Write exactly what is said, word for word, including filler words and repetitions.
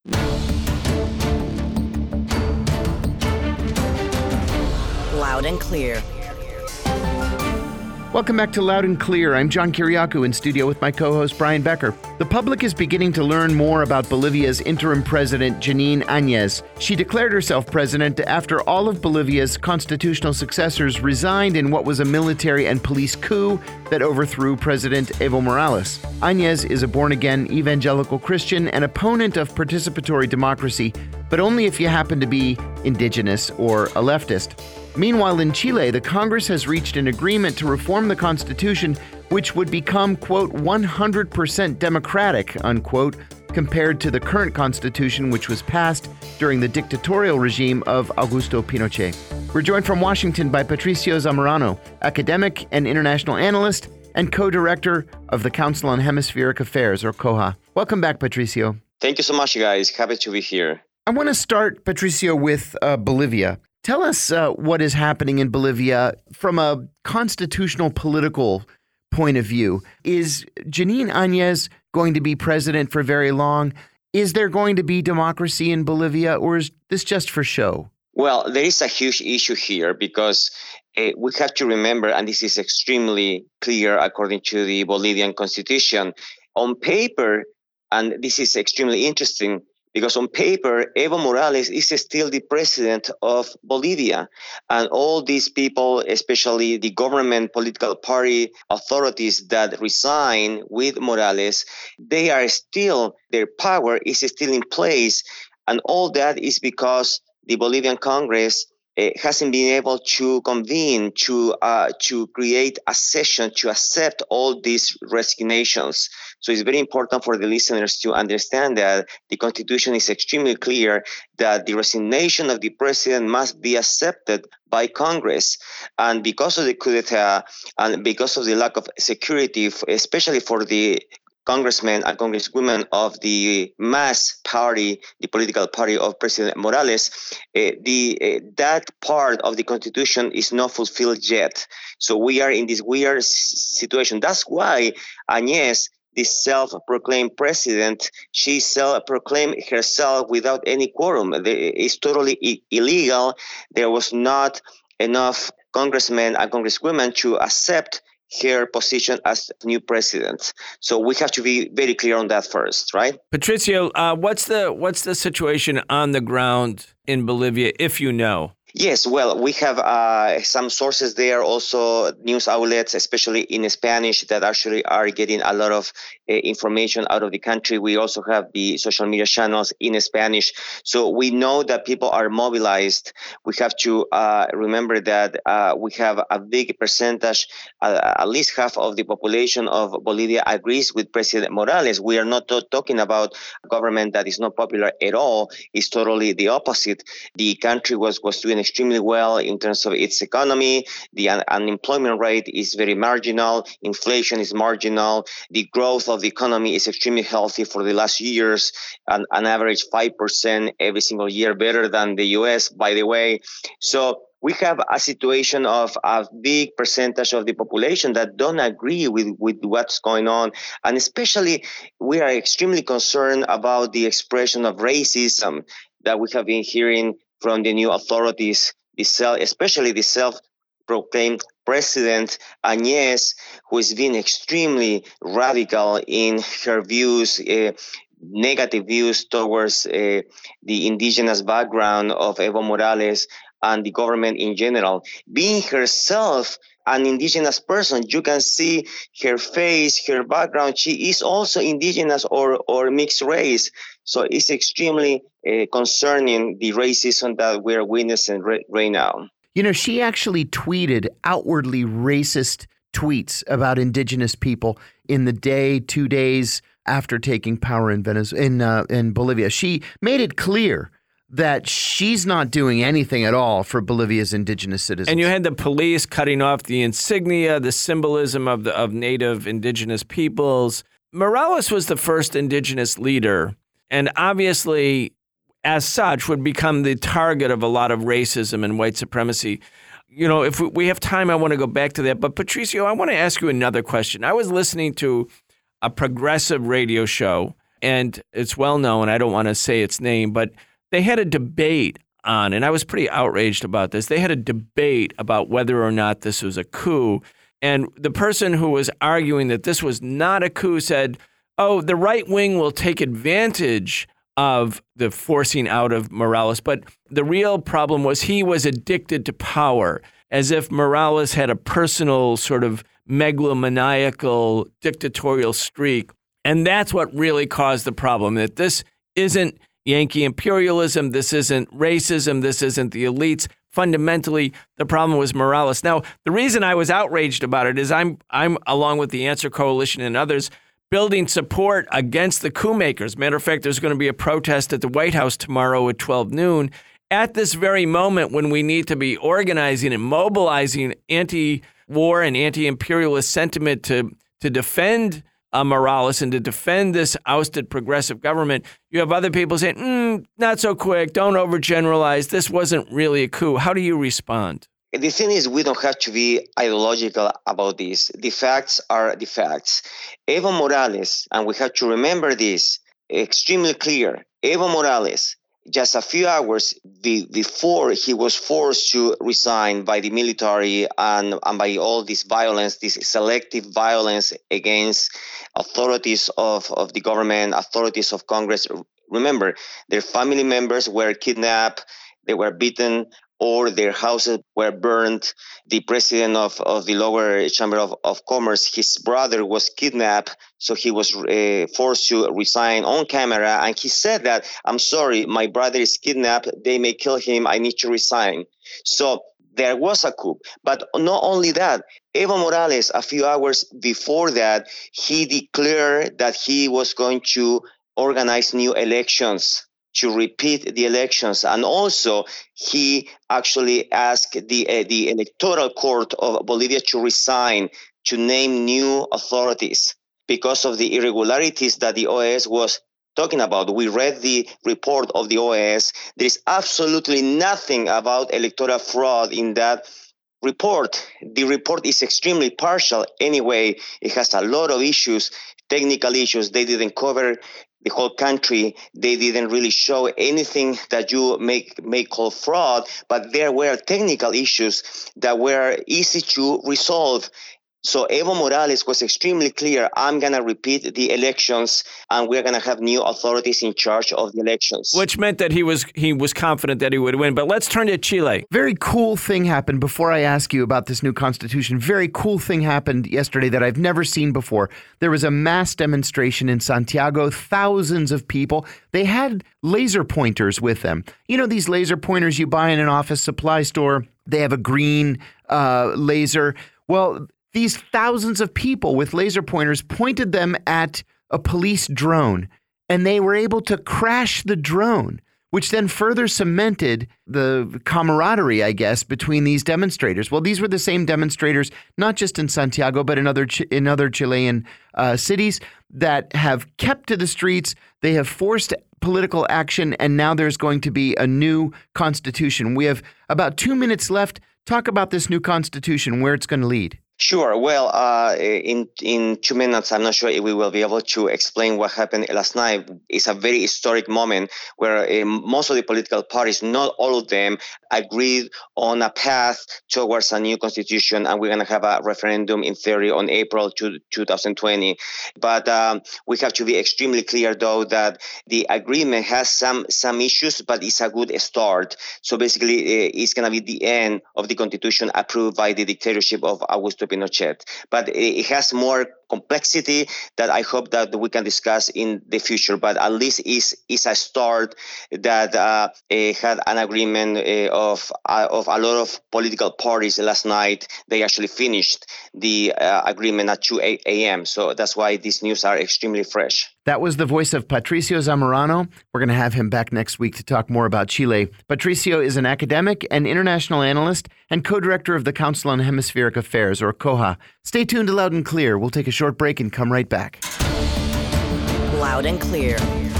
Loud and clear. Welcome back to Loud and Clear. I'm John Kiriakou in studio with my co-host Brian Becker. The public is beginning to learn more about Bolivia's interim president, Jeanine Áñez. She declared herself president after all of Bolivia's constitutional successors resigned in what was a military and police coup that overthrew President Evo Morales. Áñez is a born-again evangelical Christian and opponent of participatory democracy, but only if you happen to be indigenous or a leftist. Meanwhile, in Chile, the Congress has reached an agreement to reform the Constitution, which would become, quote, one hundred percent democratic, unquote, compared to the current Constitution, which was passed during the dictatorial regime of Augusto Pinochet. We're joined from Washington by Patricio Zamorano, academic and international analyst and co-director of the Council on Hemispheric Affairs, or COHA. Welcome back, Patricio. Thank you so much, guys. Happy to be here. I want to start, Patricio, with uh, Bolivia. Tell us uh, what is happening in Bolivia from a constitutional political point of view. Is Jeanine Áñez going to be president for very long? Is there going to be democracy in Bolivia, or is this just for show? Well, there is a huge issue here because uh, we have to remember, and this is extremely clear according to the Bolivian constitution, on paper, and this is extremely interesting, because on paper, Evo Morales is still the president of Bolivia. And all these people, especially the government political party authorities that resign with Morales, they are still, their power is still in place. And all that is because the Bolivian Congress uh, hasn't been able to convene, to uh, to create a session to accept all these resignations. So it's very important for the listeners to understand that the Constitution is extremely clear that the resignation of the president must be accepted by Congress. And because of the coup d'etat and because of the lack of security, especially for the congressmen and congresswomen of the mass party, the political party of President Morales, uh, the uh, that part of the Constitution is not fulfilled yet. So we are in this weird situation. That's why Áñez, the self-proclaimed president, she self-proclaimed herself without any quorum. It's totally I- illegal. There was not enough congressmen and congresswomen to accept her position as new president. So we have to be very clear on that first, right? Patricio, uh, what's the what's the situation on the ground in Bolivia, if you know? Yes, well, we have uh, some sources there, also news outlets, especially in Spanish, that actually are getting a lot of uh, information out of the country. We also have the social media channels in Spanish. So we know that people are mobilized. We have to uh, remember that uh, we have a big percentage, uh, at least half of the population of Bolivia agrees with President Morales. We are not t- talking about a government that is not popular at all. It's totally the opposite. The country was, was doing extremely well in terms of its economy. The un- unemployment rate is very marginal. Inflation is marginal. The growth of the economy is extremely healthy for the last years, and an average five percent every single year, better than the U S, by the way. So we have a situation of a big percentage of the population that don't agree with, with what's going on. And especially, we are extremely concerned about the expression of racism that we have been hearing from the new authorities, the self, especially the self-proclaimed president Áñez, who has been extremely radical in her views, uh, negative views towards uh, the indigenous background of Evo Morales and the government in general. Being herself an indigenous person, you can see her face, her background. She is also indigenous or, or mixed race. So it's extremely uh, concerning, the racism that we're witnessing right, right now. You know, she actually tweeted outwardly racist tweets about indigenous people in the day, two days after taking power in Venezuela, in uh, in Bolivia. She made it clear that she's not doing anything at all for Bolivia's indigenous citizens. And you had the police cutting off the insignia, the symbolism of the of native indigenous peoples. Morales was the first indigenous leader, and obviously, as such, would become the target of a lot of racism and white supremacy. You know, if we have time, I want to go back to that. But Patricio, I want to ask you another question. I was listening to a progressive radio show, and it's well known, I don't want to say its name, but they had a debate on, and I was pretty outraged about this. They had a debate about whether or not this was a coup. And the person who was arguing that this was not a coup said, oh, the right wing will take advantage of the forcing out of Morales. But the real problem was he was addicted to power, as if Morales had a personal sort of megalomaniacal dictatorial streak. And that's what really caused the problem, that this isn't Yankee imperialism, this isn't racism, this isn't the elites. Fundamentally, the problem was Morales. Now, the reason I was outraged about it is I'm, I'm along with the Answer Coalition and others, building support against the coup makers. Matter of fact, there's going to be a protest at the White House tomorrow at twelve noon. At this very moment when we need to be organizing and mobilizing anti-war and anti-imperialist sentiment to, to defend uh, Morales and to defend this ousted progressive government, you have other people saying, mm, not so quick, don't overgeneralize, this wasn't really a coup. How do you respond? The thing is, we don't have to be ideological about this. The facts are the facts. Evo Morales, and we have to remember this, extremely clear, Evo Morales, just a few hours be, before he was forced to resign by the military and, and by all this violence, this selective violence against authorities of, of the government, authorities of Congress. Remember, their family members were kidnapped, they were beaten, or their houses were burned. The president of, of the lower chamber of, of commerce, his brother was kidnapped, so he was uh, forced to resign on camera. And he said that, I'm sorry, my brother is kidnapped. They may kill him. I need to resign. So there was a coup. But not only that, Evo Morales, a few hours before that, he declared that he was going to organize new elections, to repeat the elections. And also, he actually asked the uh, the Electoral Court of Bolivia to resign, to name new authorities because of the irregularities that the O A S was talking about. We read the report of the O A S. There is absolutely nothing about electoral fraud in that report. The report is extremely partial anyway. It has a lot of issues, technical issues. They didn't cover the whole country. They didn't really show anything that you make may call fraud, but there were technical issues that were easy to resolve. So Evo Morales was extremely clear, I'm going to repeat the elections and we're going to have new authorities in charge of the elections. Which meant that he was he was confident that he would win. But let's turn to Chile. Very cool thing happened before I ask you about this new constitution. Very cool thing happened yesterday that I've never seen before. There was a mass demonstration in Santiago, thousands of people. They had laser pointers with them. You know, these laser pointers you buy in an office supply store, they have a green uh, laser. Well, these thousands of people with laser pointers pointed them at a police drone, and they were able to crash the drone, which then further cemented the camaraderie, I guess, between these demonstrators. Well, these were the same demonstrators, not just in Santiago, but in other in other Chilean uh, cities that have kept to the streets. They have forced political action, and now there's going to be a new constitution. We have about two minutes left. Talk about this new constitution, where it's going to lead. Sure. Well, uh, in in two minutes, I'm not sure if we will be able to explain what happened last night. It's a very historic moment where uh, most of the political parties, not all of them, agreed on a path towards a new constitution, and we're going to have a referendum in theory on April two thousand twenty. But um, we have to be extremely clear, though, that the agreement has some some issues, but it's a good start. So basically, uh, it's going to be the end of the constitution approved by the dictatorship of Augusto Pinochet. But it has more complexity that I hope that we can discuss in the future. But at least is is a start that uh, had an agreement uh, of uh, of a lot of political parties last night. They actually finished the uh, agreement at two a.m. So that's why these news are extremely fresh. That was the voice of Patricio Zamorano. We're going to have him back next week to talk more about Chile. Patricio is an academic and international analyst and co-director of the Council on Hemispheric Affairs, or C O H A. Stay tuned to Loud and Clear. We'll take a short break and come right back. Loud and Clear.